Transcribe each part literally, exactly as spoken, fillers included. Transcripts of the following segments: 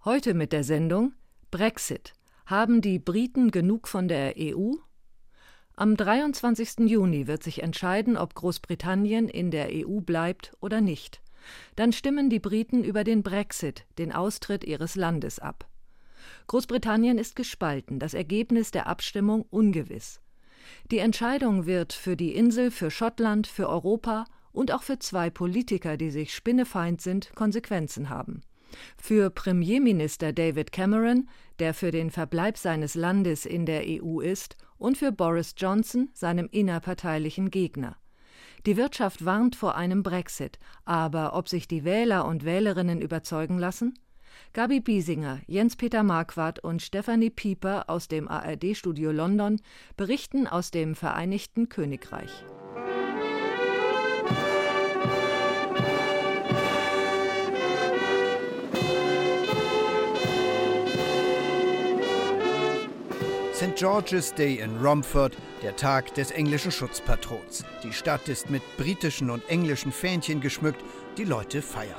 Heute mit der Sendung Brexit. Haben die Briten genug von der E U? Am dreiundzwanzigsten Juni wird sich entscheiden, ob Großbritannien in der E U bleibt oder nicht. Dann stimmen die Briten über den Brexit, den Austritt ihres Landes, ab. Großbritannien ist gespalten, das Ergebnis der Abstimmung ungewiss. Die Entscheidung wird für die Insel, für Schottland, für Europa und auch für zwei Politiker, die sich spinnefeind sind, Konsequenzen haben. Für Premierminister David Cameron, der für den Verbleib seines Landes in der E U ist, und für Boris Johnson, seinem innerparteilichen Gegner. Die Wirtschaft warnt vor einem Brexit, aber ob sich die Wähler und Wählerinnen überzeugen lassen? Gabi Biesinger, Jens-Peter Marquardt und Stefanie Pieper aus dem A R D-Studio London berichten aus dem Vereinigten Königreich. Sankt George's Day in Romford, der Tag des englischen Schutzpatrons. Die Stadt ist mit britischen und englischen Fähnchen geschmückt, die Leute feiern.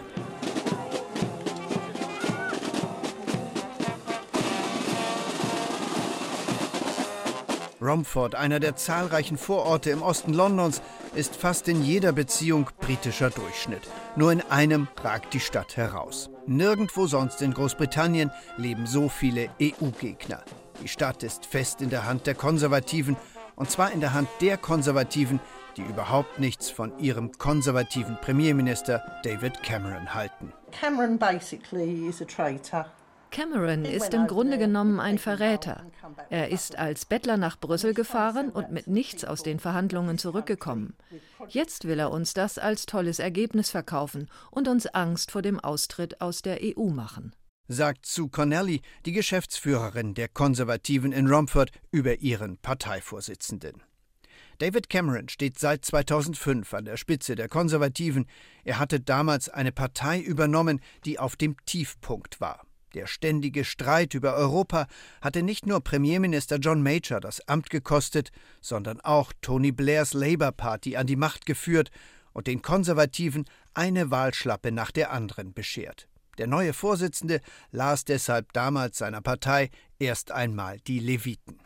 Romford, einer der zahlreichen Vororte im Osten Londons, ist fast in jeder Beziehung britischer Durchschnitt. Nur in einem ragt die Stadt heraus. Nirgendwo sonst in Großbritannien leben so viele E U-Gegner. Die Stadt ist fest in der Hand der Konservativen, und zwar in der Hand der Konservativen, die überhaupt nichts von ihrem konservativen Premierminister David Cameron halten. Cameron basically is a traitor. Cameron ist im Grunde genommen ein Verräter. Er ist als Bettler nach Brüssel gefahren und mit nichts aus den Verhandlungen zurückgekommen. Jetzt will er uns das als tolles Ergebnis verkaufen und uns Angst vor dem Austritt aus der E U machen, sagt Sue Connelly, die Geschäftsführerin der Konservativen in Romford, über ihren Parteivorsitzenden. David Cameron steht seit zweitausendfünf an der Spitze der Konservativen. Er hatte damals eine Partei übernommen, die auf dem Tiefpunkt war. Der ständige Streit über Europa hatte nicht nur Premierminister John Major das Amt gekostet, sondern auch Tony Blairs Labour Party an die Macht geführt und den Konservativen eine Wahlschlappe nach der anderen beschert. Der neue Vorsitzende las deshalb damals seiner Partei erst einmal die Leviten.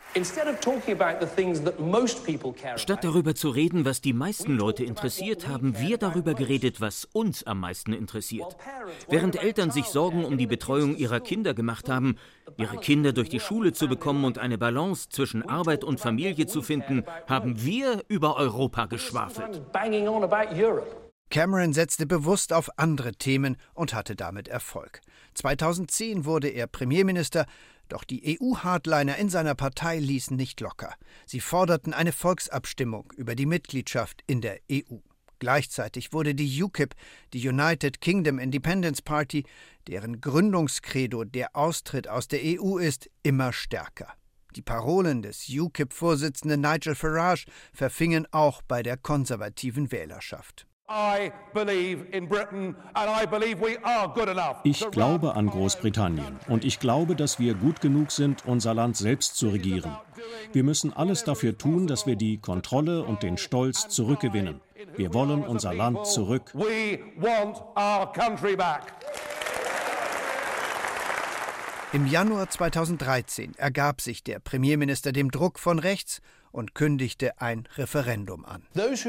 Statt darüber zu reden, was die meisten Leute interessiert, haben wir darüber geredet, was uns am meisten interessiert. Während Eltern sich Sorgen um die Betreuung ihrer Kinder gemacht haben, ihre Kinder durch die Schule zu bekommen und eine Balance zwischen Arbeit und Familie zu finden, haben wir über Europa geschwafelt. Cameron setzte bewusst auf andere Themen und hatte damit Erfolg. zweitausendzehn wurde er Premierminister, doch die E U-Hardliner in seiner Partei ließen nicht locker. Sie forderten eine Volksabstimmung über die Mitgliedschaft in der E U. Gleichzeitig wurde die U K I P, die United Kingdom Independence Party, deren Gründungskredo der Austritt aus der E U ist, immer stärker. Die Parolen des U K I P-Vorsitzenden Nigel Farage verfingen auch bei der konservativen Wählerschaft. Ich glaube an Großbritannien und ich glaube, dass wir gut genug sind, unser Land selbst zu regieren. Wir müssen alles dafür tun, dass wir die Kontrolle und den Stolz zurückgewinnen. Wir wollen unser Land zurück. Im Januar zweitausenddreizehn ergab sich der Premierminister dem Druck von rechts und kündigte ein Referendum an.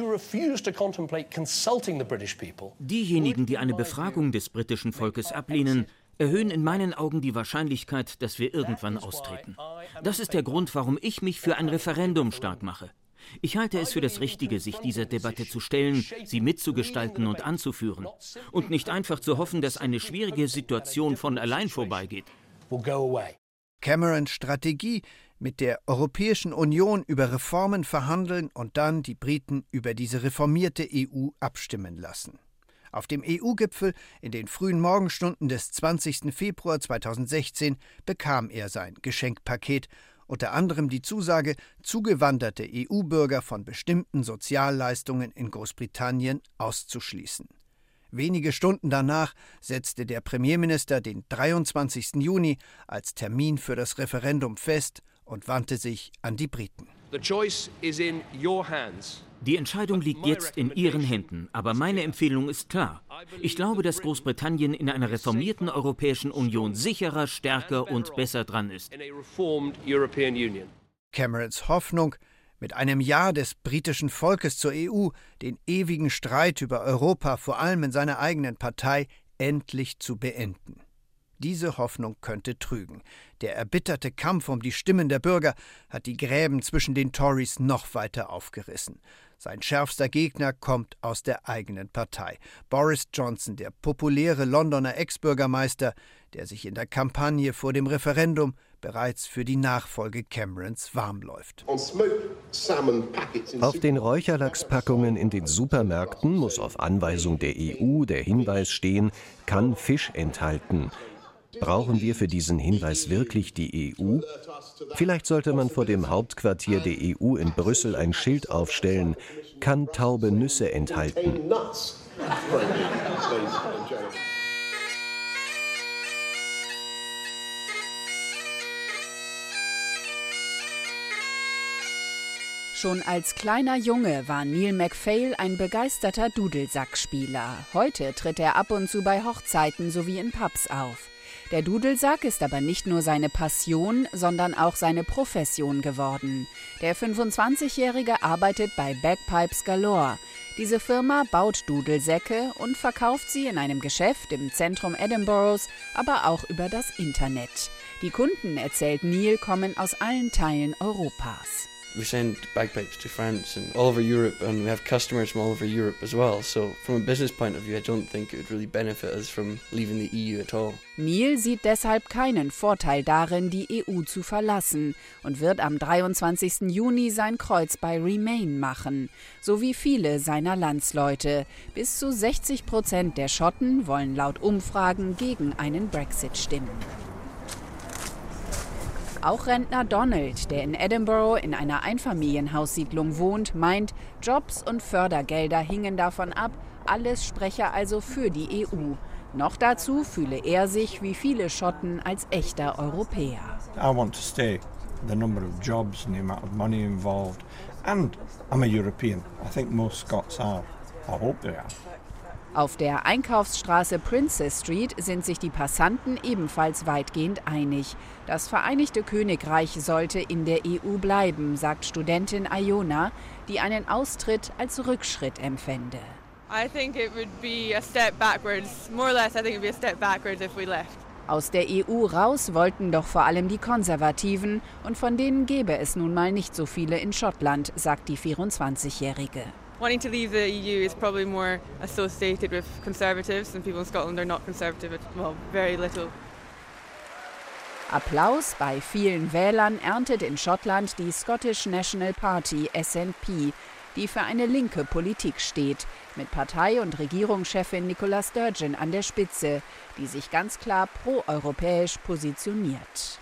Diejenigen, die eine Befragung des britischen Volkes ablehnen, erhöhen in meinen Augen die Wahrscheinlichkeit, dass wir irgendwann austreten. Das ist der Grund, warum ich mich für ein Referendum stark mache. Ich halte es für das Richtige, sich dieser Debatte zu stellen, sie mitzugestalten und anzuführen. Und nicht einfach zu hoffen, dass eine schwierige Situation von allein vorbeigeht. Camerons Strategie, mit der Europäischen Union über Reformen verhandeln und dann die Briten über diese reformierte E U abstimmen lassen. Auf dem E U-Gipfel in den frühen Morgenstunden des zwanzigsten Februar zweitausendsechzehn bekam er sein Geschenkpaket, unter anderem die Zusage, zugewanderte E U-Bürger von bestimmten Sozialleistungen in Großbritannien auszuschließen. Wenige Stunden danach setzte der Premierminister den dreiundzwanzigsten Juni als Termin für das Referendum fest und wandte sich an die Briten. The choice is in your hands. Die Entscheidung liegt jetzt in Ihren Händen, aber meine Empfehlung ist klar. Ich glaube, dass Großbritannien in einer reformierten Europäischen Union sicherer, stärker und besser dran ist. Camerons Hoffnung, mit einem Ja des britischen Volkes zur E U den ewigen Streit über Europa, vor allem in seiner eigenen Partei, endlich zu beenden. Diese Hoffnung könnte trügen. Der erbitterte Kampf um die Stimmen der Bürger hat die Gräben zwischen den Tories noch weiter aufgerissen. Sein schärfster Gegner kommt aus der eigenen Partei. Boris Johnson, der populäre Londoner Ex-Bürgermeister, der sich in der Kampagne vor dem Referendum bereits für die Nachfolge Camerons warmläuft. Auf den Räucherlachspackungen in den Supermärkten muss auf Anweisung der E U der Hinweis stehen, kann Fisch enthalten. Brauchen wir für diesen Hinweis wirklich die E U? Vielleicht sollte man vor dem Hauptquartier der E U in Brüssel ein Schild aufstellen, kann taube Nüsse enthalten. Schon als kleiner Junge war Neil MacPhail ein begeisterter Dudelsackspieler. Heute tritt er ab und zu bei Hochzeiten sowie in Pubs auf. Der Dudelsack ist aber nicht nur seine Passion, sondern auch seine Profession geworden. Der fünfundzwanzigjährige arbeitet bei Bagpipes Galore. Diese Firma baut Dudelsäcke und verkauft sie in einem Geschäft im Zentrum Edinburghs, aber auch über das Internet. Die Kunden, erzählt Neil, kommen aus allen Teilen Europas. We send bagpipes to France and all over Europe, and we have customers from all over Europe as well. So from a business point of view, I don't think it would really benefit us from leaving the E U at all. Neil sieht deshalb keinen Vorteil darin, die E U zu verlassen und wird am dreiundzwanzigsten Juni sein Kreuz bei Remain machen, so wie viele seiner Landsleute. Bis zu sechzig Prozent der Schotten wollen laut Umfragen gegen einen Brexit stimmen. Auch Rentner Donald, der in Edinburgh in einer Einfamilienhaussiedlung wohnt, meint, Jobs und Fördergelder hingen davon ab, alles spreche also für die E U. Noch dazu fühle er sich wie viele Schotten als echter Europäer. I want to stay. The number of jobs and the amount of money involved. And I'm a European. I think most Scots are. I hope they are. Auf der Einkaufsstraße Princess Street sind sich die Passanten ebenfalls weitgehend einig. Das Vereinigte Königreich sollte in der E U bleiben, sagt Studentin Iona, die einen Austritt als Rückschritt empfände. I think it would be a step backwards. More or less, I think it would be a step backwards if we left. Aus der E U raus wollten doch vor allem die Konservativen, und von denen gäbe es nun mal nicht so viele in Schottland, sagt die vierundzwanzigjährige. Wanting to leave the E U is probably more associated with Conservatives, and people in Scotland are not conservative at, well, very little. Applaus bei vielen Wählern erntet in Schottland die Scottish National Party S N P, die für eine linke Politik steht, mit Partei- und Regierungschefin Nicola Sturgeon an der Spitze, die sich ganz klar pro-europäisch positioniert.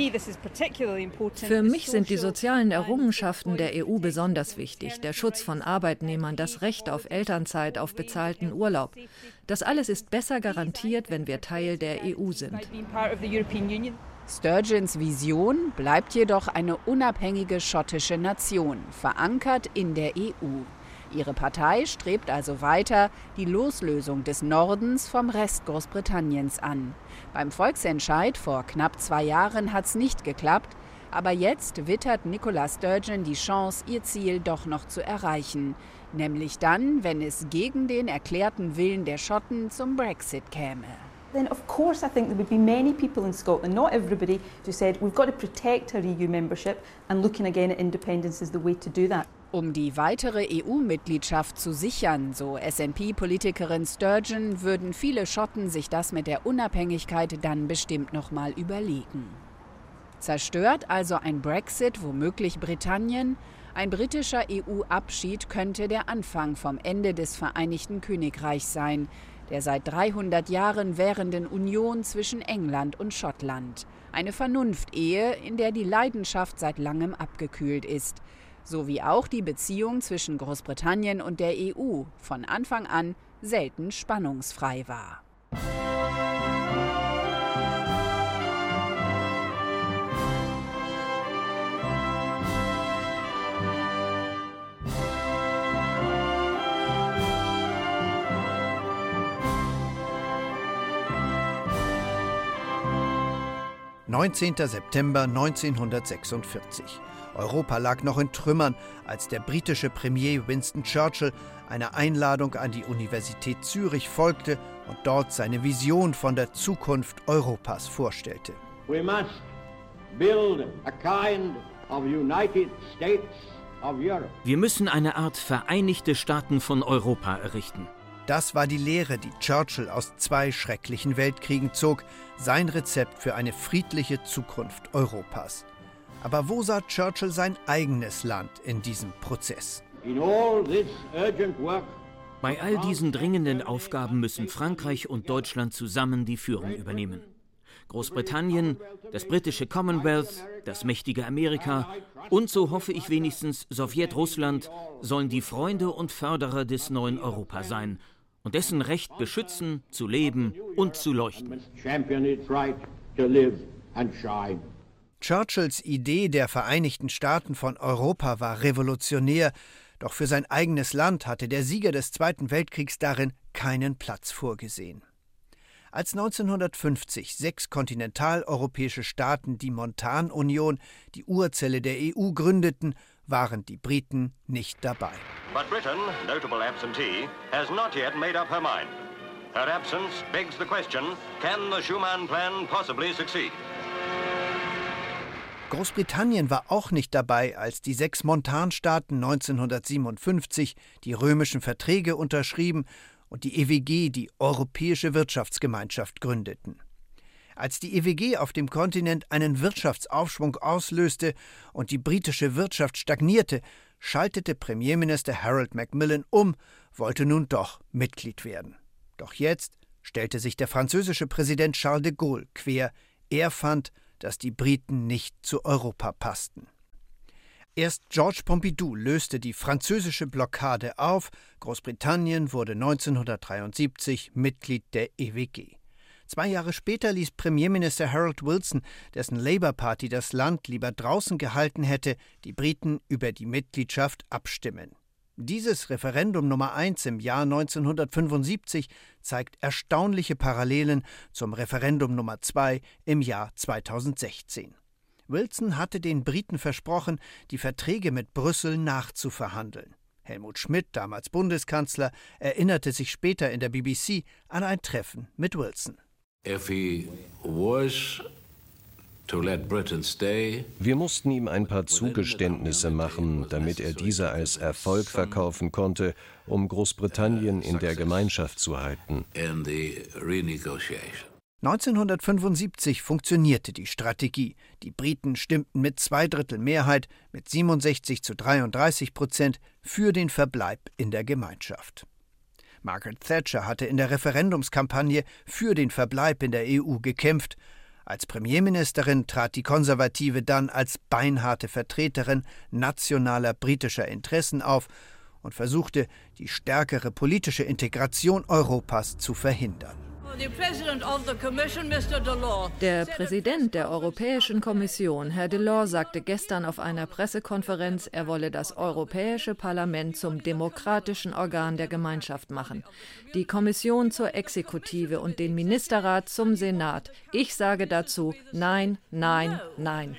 Für mich sind die sozialen Errungenschaften der E U besonders wichtig. Der Schutz von Arbeitnehmern, das Recht auf Elternzeit, auf bezahlten Urlaub. Das alles ist besser garantiert, wenn wir Teil der E U sind. Sturgeons Vision bleibt jedoch eine unabhängige schottische Nation, verankert in der E U. Ihre Partei strebt also weiter die Loslösung des Nordens vom Rest Großbritanniens an. Beim Volksentscheid vor knapp zwei Jahren hat es nicht geklappt, aber jetzt wittert Nicola Sturgeon die Chance, ihr Ziel doch noch zu erreichen. Nämlich dann, wenn es gegen den erklärten Willen der Schotten zum Brexit käme. Then of course I think there would be many people in Scotland, not everybody, who said we've got to protect our E U membership, and looking again at independence is the way to do that. Um die weitere E U-Mitgliedschaft zu sichern, so S N P-Politikerin Sturgeon, würden viele Schotten sich das mit der Unabhängigkeit dann bestimmt noch mal überlegen. Zerstört also ein Brexit womöglich Britannien? Ein britischer E U-Abschied könnte der Anfang vom Ende des Vereinigten Königreichs sein, der seit dreihundert Jahren währenden Union zwischen England und Schottland. Eine Vernunftehe, in der die Leidenschaft seit langem abgekühlt ist. So wie auch die Beziehung zwischen Großbritannien und der E U von Anfang an selten spannungsfrei war. neunzehnter September neunzehnhundertsechsundvierzig. Europa lag noch in Trümmern, als der britische Premier Winston Churchill einer Einladung an die Universität Zürich folgte und dort seine Vision von der Zukunft Europas vorstellte. We must build a kind of United States of Europe. Wir müssen eine Art Vereinigte Staaten von Europa errichten. Das war die Lehre, die Churchill aus zwei schrecklichen Weltkriegen zog, sein Rezept für eine friedliche Zukunft Europas. Aber wo sah Churchill sein eigenes Land in diesem Prozess? Bei all diesen dringenden Aufgaben müssen Frankreich und Deutschland zusammen die Führung übernehmen. Großbritannien, das britische Commonwealth, das mächtige Amerika und, so hoffe ich wenigstens, Sowjetrussland sollen die Freunde und Förderer des neuen Europa sein und dessen Recht beschützen, zu leben und zu leuchten. Churchills Idee der Vereinigten Staaten von Europa war revolutionär, doch für sein eigenes Land hatte der Sieger des Zweiten Weltkriegs darin keinen Platz vorgesehen. Als neunzehnhundertfünfzig sechs kontinentaleuropäische Staaten die Montanunion, die Urzelle der E U, gründeten, waren die Briten nicht dabei. But Britain, notable absentee, has not yet made up her mind. Her absence begs the question, can the Schuman Plan possibly succeed? Großbritannien war auch nicht dabei, als die sechs Montanstaaten neunzehnhundertsiebenundfünfzig die römischen Verträge unterschrieben und die E W G, die Europäische Wirtschaftsgemeinschaft, gründeten. Als die E W G auf dem Kontinent einen Wirtschaftsaufschwung auslöste und die britische Wirtschaft stagnierte, schaltete Premierminister Harold Macmillan um, wollte nun doch Mitglied werden. Doch jetzt stellte sich der französische Präsident Charles de Gaulle quer. Er fand, dass die Briten nicht zu Europa passten. Erst Georges Pompidou löste die französische Blockade auf. Großbritannien wurde neunzehnhundertdreiundsiebzig Mitglied der E W G. Zwei Jahre später ließ Premierminister Harold Wilson, dessen Labour Party das Land lieber draußen gehalten hätte, die Briten über die Mitgliedschaft abstimmen. Dieses Referendum Nummer eins im Jahr neunzehnhundertfünfundsiebzig zeigt erstaunliche Parallelen zum Referendum Nummer zwei im Jahr zweitausendsechzehn. Wilson hatte den Briten versprochen, die Verträge mit Brüssel nachzuverhandeln. Helmut Schmidt, damals Bundeskanzler, erinnerte sich später in der B B C an ein Treffen mit Wilson. If he was to let Britain stay, wir mussten ihm ein paar Zugeständnisse machen, damit er diese als Erfolg verkaufen konnte, um Großbritannien in der Gemeinschaft zu halten. in the renegotiation. neunzehnhundertfünfundsiebzig funktionierte die Strategie. Die Briten stimmten mit Zweidrittelmehrheit, mit siebenundsechzig zu dreiunddreißig Prozent, für den Verbleib in der Gemeinschaft. Margaret Thatcher hatte in der Referendumskampagne für den Verbleib in der E U gekämpft. Als Premierministerin trat die Konservative dann als beinharte Vertreterin nationaler britischer Interessen auf und versuchte, die stärkere politische Integration Europas zu verhindern. Der Präsident der Europäischen Kommission, Herr Delors, sagte gestern auf einer Pressekonferenz, er wolle das Europäische Parlament zum demokratischen Organ der Gemeinschaft machen, die Kommission zur Exekutive und den Ministerrat zum Senat. Ich sage dazu nein, nein, nein.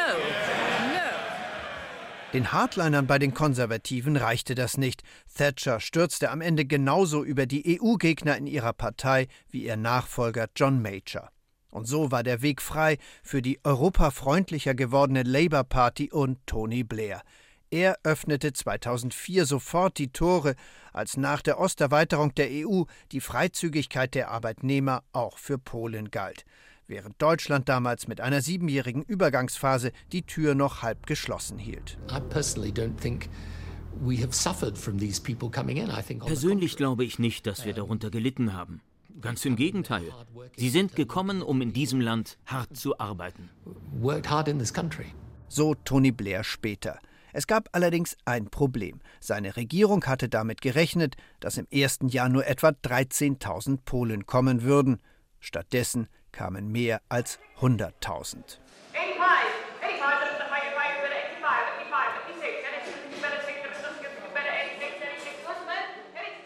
Den Hardlinern bei den Konservativen reichte das nicht. Thatcher stürzte am Ende genauso über die E U-Gegner in ihrer Partei wie ihr Nachfolger John Major. Und so war der Weg frei für die europafreundlicher gewordene Labour Party und Tony Blair. Er öffnete zweitausendvier sofort die Tore, als nach der Osterweiterung der E U die Freizügigkeit der Arbeitnehmer auch für Polen galt, während Deutschland damals mit einer siebenjährigen Übergangsphase die Tür noch halb geschlossen hielt. Persönlich glaube ich nicht, dass wir darunter gelitten haben. Ganz im Gegenteil. Sie sind gekommen, um in diesem Land hart zu arbeiten. So Tony Blair später. Es gab allerdings ein Problem. Seine Regierung hatte damit gerechnet, dass im ersten Jahr nur etwa dreizehntausend Polen kommen würden. Stattdessen kamen mehr als hunderttausend.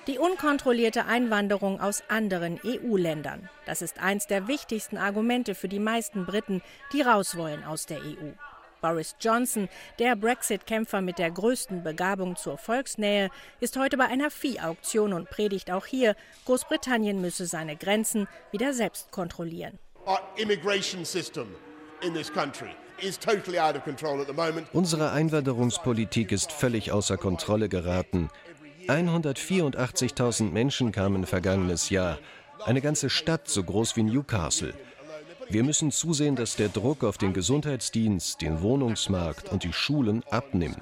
Die unkontrollierte Einwanderung aus anderen E U-Ländern. Das ist eins der wichtigsten Argumente für die meisten Briten, die raus wollen aus der E U. Boris Johnson, der Brexit-Kämpfer mit der größten Begabung zur Volksnähe, ist heute bei einer Viehauktion und predigt auch hier, Großbritannien müsse seine Grenzen wieder selbst kontrollieren. Our immigration system in this country is totally out of control at the moment. Unsere Einwanderungspolitik ist völlig außer Kontrolle geraten. hundertvierundachtzigtausend Menschen kamen vergangenes Jahr. Eine ganze Stadt so groß wie Newcastle. Wir müssen zusehen, dass der Druck auf den Gesundheitsdienst, den Wohnungsmarkt und die Schulen abnimmt.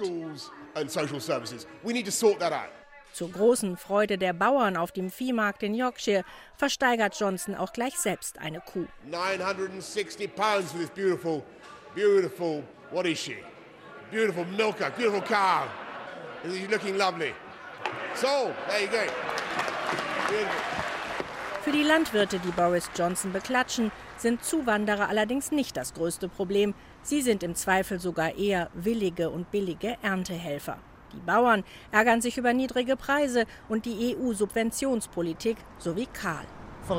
Zur großen Freude der Bauern auf dem Viehmarkt in Yorkshire versteigert Johnson auch gleich selbst eine Kuh. nine hundred sixty pounds for this beautiful, beautiful, what is she? Beautiful milker, beautiful cow. She's looking lovely. So, there you go. Beautiful. Für die Landwirte, die Boris Johnson beklatschen, sind Zuwanderer allerdings nicht das größte Problem. Sie sind im Zweifel sogar eher willige und billige Erntehelfer. Die Bauern ärgern sich über niedrige Preise und die E U-Subventionspolitik sowie Karl.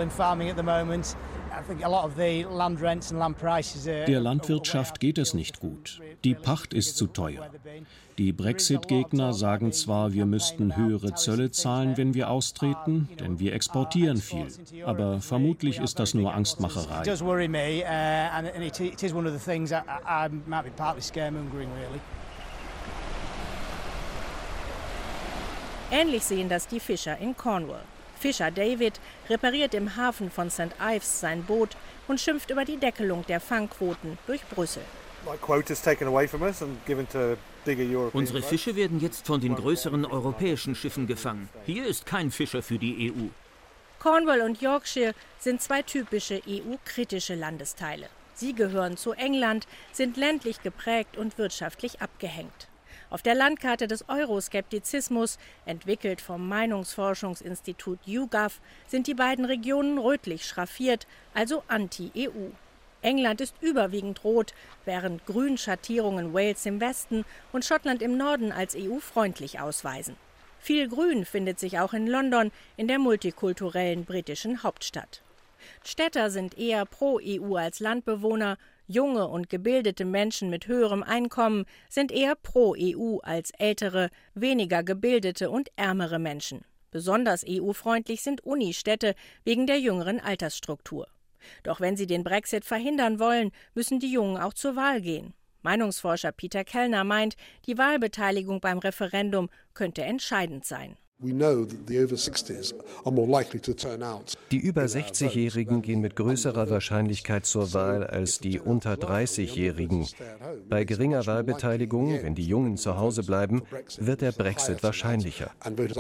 Der Landwirtschaft geht es nicht gut. Die Pacht ist zu teuer. Die Brexit-Gegner sagen zwar, wir müssten höhere Zölle zahlen, wenn wir austreten, denn wir exportieren viel. Aber vermutlich ist das nur Angstmacherei. Ähnlich sehen das die Fischer in Cornwall. Fischer David repariert im Hafen von Saint Ives sein Boot und schimpft über die Deckelung der Fangquoten durch Brüssel. Unsere Fische werden jetzt von den größeren europäischen Schiffen gefangen. Hier ist kein Fischer für die E U. Cornwall und Yorkshire sind zwei typische E U-kritische Landesteile. Sie gehören zu England, sind ländlich geprägt und wirtschaftlich abgehängt. Auf der Landkarte des Euroskeptizismus, entwickelt vom Meinungsforschungsinstitut YouGov, sind die beiden Regionen rötlich schraffiert, also anti-E U. England ist überwiegend rot, während Grünschattierungen Wales im Westen und Schottland im Norden als E U-freundlich ausweisen. Viel Grün findet sich auch in London, in der multikulturellen britischen Hauptstadt. Städter sind eher pro-E U als Landbewohner. Junge und gebildete Menschen mit höherem Einkommen sind eher pro-E U als ältere, weniger gebildete und ärmere Menschen. Besonders E U-freundlich sind Unistädte wegen der jüngeren Altersstruktur. Doch wenn sie den Brexit verhindern wollen, müssen die Jungen auch zur Wahl gehen. Meinungsforscher Peter Kellner meint, die Wahlbeteiligung beim Referendum könnte entscheidend sein. Die über sechzigjährigen gehen mit größerer Wahrscheinlichkeit zur Wahl als die unter dreißigjährigen. Bei geringer Wahlbeteiligung, wenn die Jungen zu Hause bleiben, wird der Brexit wahrscheinlicher.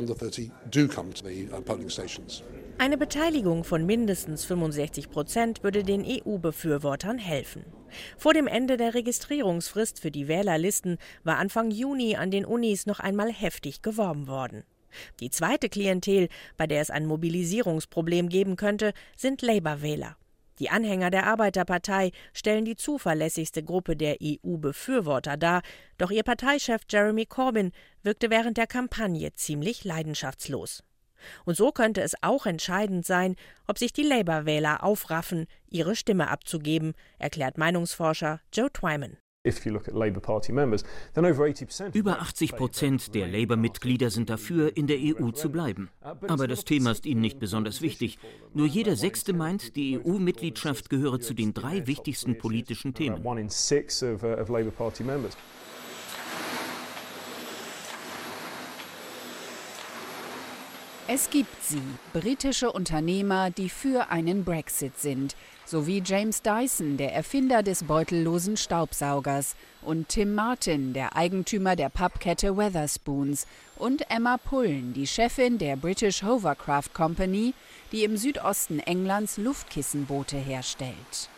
Eine Beteiligung von mindestens fünfundsechzig Prozent würde den E U-Befürwortern helfen. Vor dem Ende der Registrierungsfrist für die Wählerlisten war Anfang Juni an den Unis noch einmal heftig geworben worden. Die zweite Klientel, bei der es ein Mobilisierungsproblem geben könnte, sind Labour-Wähler. Die Anhänger der Arbeiterpartei stellen die zuverlässigste Gruppe der E U-Befürworter dar, doch ihr Parteichef Jeremy Corbyn wirkte während der Kampagne ziemlich leidenschaftslos. Und so könnte es auch entscheidend sein, ob sich die Labour-Wähler aufraffen, ihre Stimme abzugeben, erklärt Meinungsforscher Joe Twyman. Über achtzig Prozent der Labour-Mitglieder sind dafür, in der E U zu bleiben. Aber das Thema ist ihnen nicht besonders wichtig. Nur jeder Sechste meint, die E U-Mitgliedschaft gehöre zu den drei wichtigsten politischen Themen. Es gibt sie, britische Unternehmer, die für einen Brexit sind, sowie James Dyson, der Erfinder des beutellosen Staubsaugers, und Tim Martin, der Eigentümer der Pubkette Wetherspoons, und Emma Pullen, die Chefin der British Hovercraft Company, die im Südosten Englands Luftkissenboote herstellt.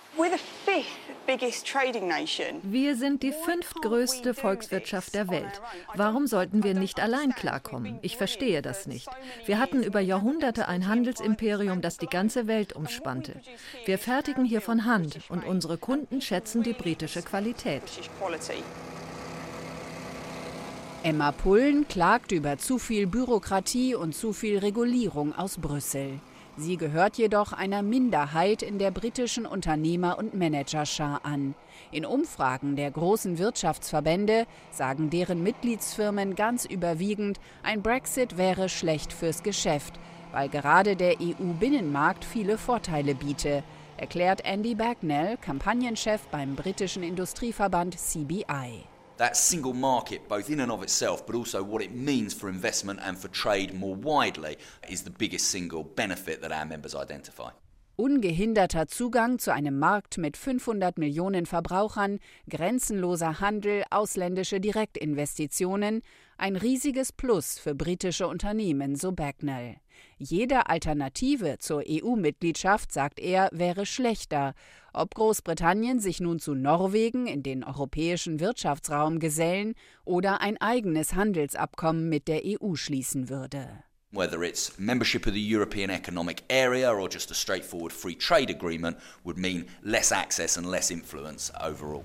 Wir sind die fünftgrößte Volkswirtschaft der Welt. Warum sollten wir nicht allein klarkommen? Ich verstehe das nicht. Wir hatten über Jahrhunderte ein Handelsimperium, das die ganze Welt umspannte. Wir fertigen hier von Hand und unsere Kunden schätzen die britische Qualität. Emma Pullen klagt über zu viel Bürokratie und zu viel Regulierung aus Brüssel. Sie gehört jedoch einer Minderheit in der britischen Unternehmer- und Managerschar an. In Umfragen der großen Wirtschaftsverbände sagen deren Mitgliedsfirmen ganz überwiegend, ein Brexit wäre schlecht fürs Geschäft, weil gerade der E U-Binnenmarkt viele Vorteile biete, erklärt Andy Bagnell, Kampagnenchef beim britischen Industrieverband C B I. That single market, both in and of itself, but also what it means for investment and for trade more widely, is the biggest single benefit that our members identify. Ungehinderter Zugang zu einem Markt mit fünfhundert Millionen Verbrauchern, grenzenloser Handel, ausländische Direktinvestitionen, ein riesiges Plus für britische Unternehmen, so Bagnell. Jede Alternative zur E U-Mitgliedschaft, sagt er, wäre schlechter. Ob Großbritannien sich nun zu Norwegen in den europäischen Wirtschaftsraum gesellen oder ein eigenes Handelsabkommen mit der E U schließen würde. Whether it's membership of the European Economic Area or just a straightforward free trade agreement would mean less access and less influence overall.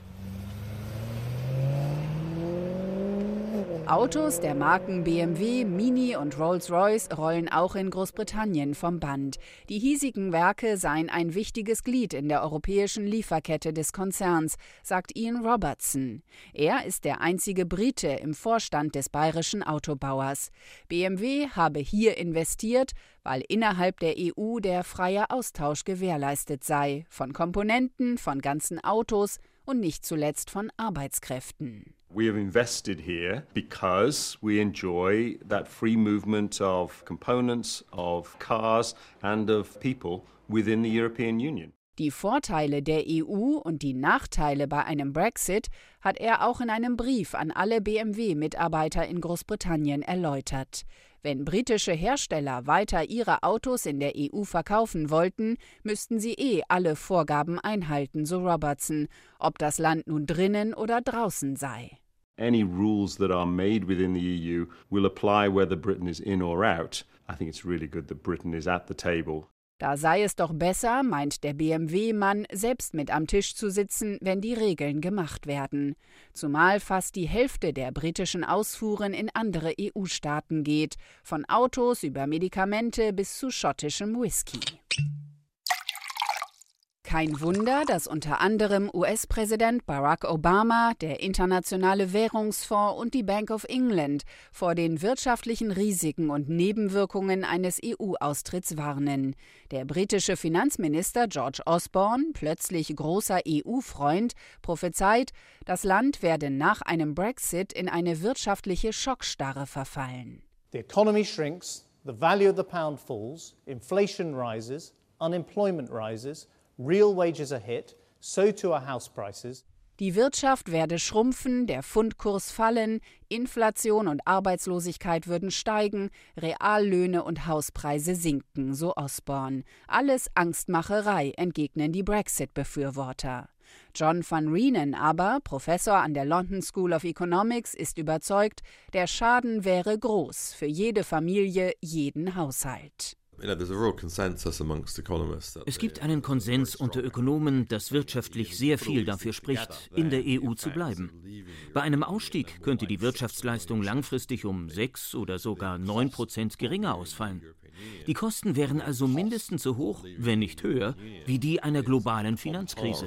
Autos der Marken B M W, Mini und Rolls-Royce rollen auch in Großbritannien vom Band. Die hiesigen Werke seien ein wichtiges Glied in der europäischen Lieferkette des Konzerns, sagt Ian Robertson. Er ist der einzige Brite im Vorstand des bayerischen Autobauers. B M W habe hier investiert, weil innerhalb der E U der freie Austausch gewährleistet sei, von Komponenten, von ganzen Autos und nicht zuletzt von Arbeitskräften. We have invested here because we enjoy that free movement of components, of cars and of people within the European Union. Die Vorteile der E U und die Nachteile bei einem Brexit hat er auch in einem Brief an alle B M W-Mitarbeiter in Großbritannien erläutert. Wenn britische Hersteller weiter ihre Autos in der E U verkaufen wollten, müssten sie eh alle Vorgaben einhalten, so Robertson, ob das Land nun drinnen oder draußen sei. Any rules that are made within the E U will apply whether Britain is in or out. I think it's really good that Britain is at the table. Da sei es doch besser, meint der B M W-Mann, selbst mit am Tisch zu sitzen, wenn die Regeln gemacht werden. Zumal fast die Hälfte der britischen Ausfuhren in andere E U-Staaten geht, von Autos über Medikamente bis zu schottischem Whisky. Kein Wunder, dass unter anderem U S-Präsident Barack Obama, der Internationale Währungsfonds und die Bank of England vor den wirtschaftlichen Risiken und Nebenwirkungen eines E U-Austritts warnen. Der britische Finanzminister George Osborne, plötzlich großer E U-Freund, prophezeit, das Land werde nach einem Brexit in eine wirtschaftliche Schockstarre verfallen. The economy shrinks, the value of the pound falls, inflation rises, unemployment rises. Real wages are hit, so too are house prices. Die Wirtschaft werde schrumpfen, der Pfundkurs fallen, Inflation und Arbeitslosigkeit würden steigen, Reallöhne und Hauspreise sinken, so Osborne. Alles Angstmacherei, entgegnen die Brexit-Befürworter. John van Reenen aber, Professor an der London School of Economics, ist überzeugt, der Schaden wäre groß für jede Familie, jeden Haushalt. Es gibt einen Konsens unter Ökonomen, dass wirtschaftlich sehr viel dafür spricht, in der E U zu bleiben. Bei einem Ausstieg könnte die Wirtschaftsleistung langfristig um sechs oder sogar neun Prozent geringer ausfallen. Die Kosten wären also mindestens so hoch, wenn nicht höher, wie die einer globalen Finanzkrise.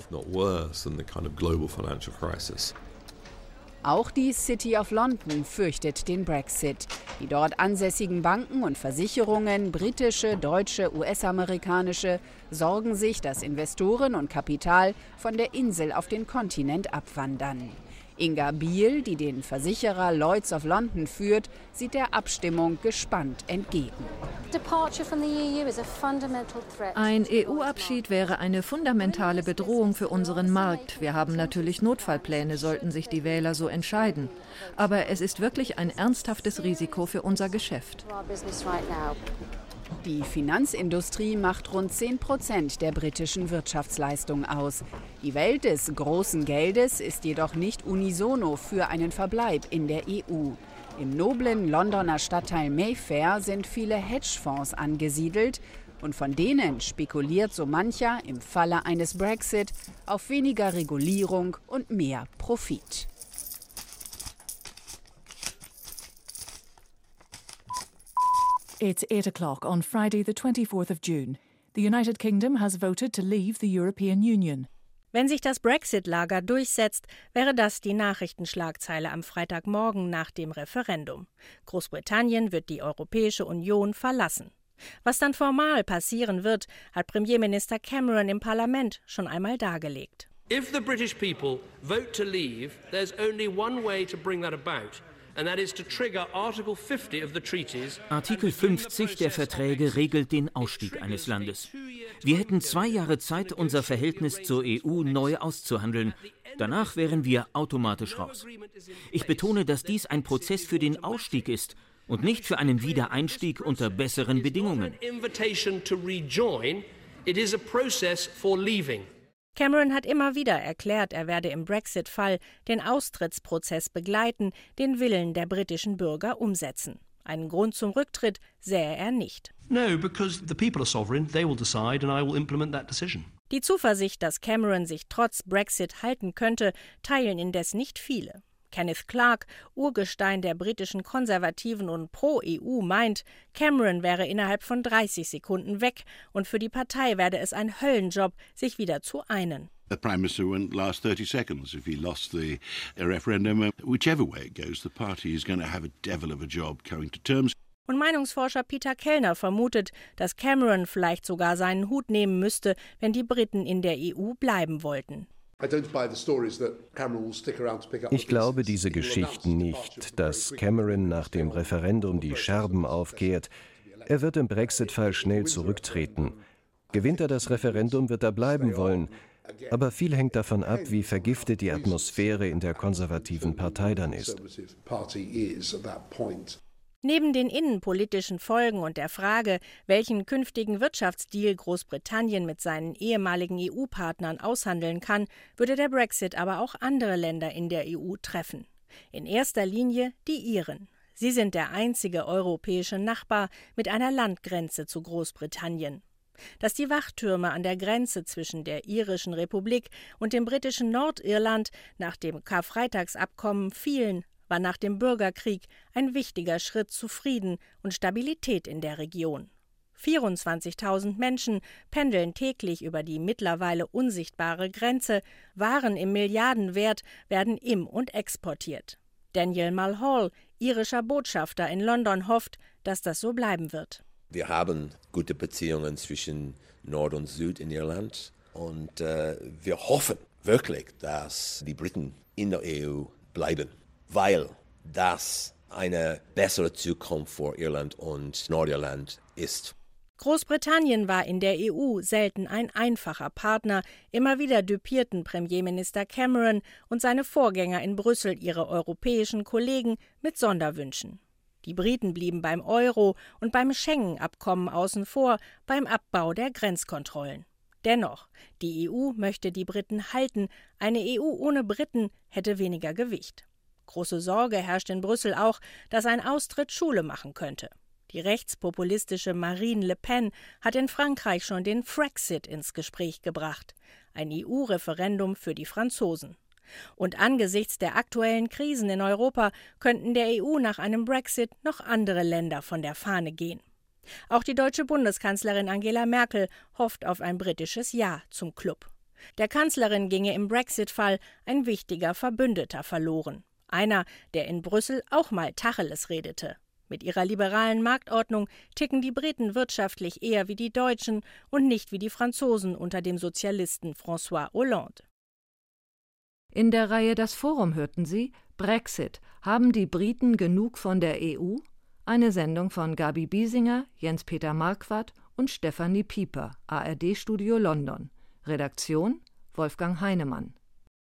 Auch die City of London fürchtet den Brexit. Die dort ansässigen Banken und Versicherungen, britische, deutsche, U S-amerikanische, sorgen sich, dass Investoren und Kapital von der Insel auf den Kontinent abwandern. Inga Biel, die den Versicherer Lloyd's of London führt, sieht der Abstimmung gespannt entgegen. Ein E U-Abschied wäre eine fundamentale Bedrohung für unseren Markt. Wir haben natürlich Notfallpläne, sollten sich die Wähler so entscheiden. Aber es ist wirklich ein ernsthaftes Risiko für unser Geschäft. Die Finanzindustrie macht rund zehn Prozent der britischen Wirtschaftsleistung aus. Die Welt des großen Geldes ist jedoch nicht unisono für einen Verbleib in der E U. Im noblen Londoner Stadtteil Mayfair sind viele Hedgefonds angesiedelt und von denen spekuliert so mancher im Falle eines Brexit auf weniger Regulierung und mehr Profit. It's eight o'clock on Friday, the twenty-fourth of June. The United Kingdom has voted to leave the European Union. Wenn sich das Brexit-Lager durchsetzt, wäre das die Nachrichtenschlagzeile am Freitagmorgen nach dem Referendum. Großbritannien wird die Europäische Union verlassen. Was dann formal passieren wird, hat Premierminister Cameron im Parlament schon einmal dargelegt. If the British people vote to leave, there's only one way to bring that about. Artikel fünfzig der Verträge regelt den Ausstieg eines Landes. Wir hätten zwei Jahre Zeit, unser Verhältnis zur E U neu auszuhandeln. Danach wären wir automatisch raus. Ich betone, dass dies ein Prozess für den Ausstieg ist und nicht für einen Wiedereinstieg unter besseren Bedingungen. Cameron hat immer wieder erklärt, er werde im Brexit-Fall den Austrittsprozess begleiten, den Willen der britischen Bürger umsetzen. Einen Grund zum Rücktritt sähe er nicht. No, because the people are sovereign, they will decide and I will implement that decision. Die Zuversicht, dass Cameron sich trotz Brexit halten könnte, teilen indes nicht viele. Kenneth Clarke, Urgestein der britischen Konservativen und Pro-E U, meint, Cameron wäre innerhalb von dreißig Sekunden weg und für die Partei werde es ein Höllenjob, sich wieder zu einen. The Prime Minister won't last thirty seconds if he lost the referendum. Whichever way it goes, the party is going to have a devil of a job coming to terms. Und Meinungsforscher Peter Kellner vermutet, dass Cameron vielleicht sogar seinen Hut nehmen müsste, wenn die Briten in der E U bleiben wollten. Ich glaube diese Geschichten nicht, dass Cameron nach dem Referendum die Scherben aufkehrt. Er wird im Brexit-Fall schnell zurücktreten. Gewinnt er das Referendum, wird er bleiben wollen. Aber viel hängt davon ab, wie vergiftet die Atmosphäre in der konservativen Partei dann ist. Neben den innenpolitischen Folgen und der Frage, welchen künftigen Wirtschaftsdeal Großbritannien mit seinen ehemaligen E U-Partnern aushandeln kann, würde der Brexit aber auch andere Länder in der E U treffen. In erster Linie die Iren. Sie sind der einzige europäische Nachbar mit einer Landgrenze zu Großbritannien. Dass die Wachtürme an der Grenze zwischen der irischen Republik und dem britischen Nordirland nach dem Karfreitagsabkommen fielen, war nach dem Bürgerkrieg ein wichtiger Schritt zu Frieden und Stabilität in der Region. vierundzwanzigtausend Menschen pendeln täglich über die mittlerweile unsichtbare Grenze, Waren im Milliardenwert werden im- und exportiert. Daniel Mulhall, irischer Botschafter in London, hofft, dass das so bleiben wird. Wir haben gute Beziehungen zwischen Nord und Süd in Irland und äh, wir hoffen wirklich, dass die Briten in der E U bleiben, weil das eine bessere Zukunft für Irland und Nordirland ist. Großbritannien war in der E U selten ein einfacher Partner. Immer wieder düpierten Premierminister Cameron und seine Vorgänger in Brüssel ihre europäischen Kollegen mit Sonderwünschen. Die Briten blieben beim Euro und beim Schengen-Abkommen außen vor, beim Abbau der Grenzkontrollen. Dennoch, die E U möchte die Briten halten. Eine E U ohne Briten hätte weniger Gewicht. Große Sorge herrscht in Brüssel auch, dass ein Austritt Schule machen könnte. Die rechtspopulistische Marine Le Pen hat in Frankreich schon den Frexit ins Gespräch gebracht, ein E U-Referendum für die Franzosen. Und angesichts der aktuellen Krisen in Europa könnten der E U nach einem Brexit noch andere Länder von der Fahne gehen. Auch die deutsche Bundeskanzlerin Angela Merkel hofft auf ein britisches Ja zum Club. Der Kanzlerin ginge im Brexit-Fall ein wichtiger Verbündeter verloren. Einer, der in Brüssel auch mal Tacheles redete. Mit ihrer liberalen Marktordnung ticken die Briten wirtschaftlich eher wie die Deutschen und nicht wie die Franzosen unter dem Sozialisten François Hollande. In der Reihe Das Forum hörten Sie Brexit. Haben die Briten genug von der E U? Eine Sendung von Gabi Biesinger, Jens-Peter Marquardt und Stefanie Pieper, A R D-Studio London. Redaktion Wolfgang Heinemann.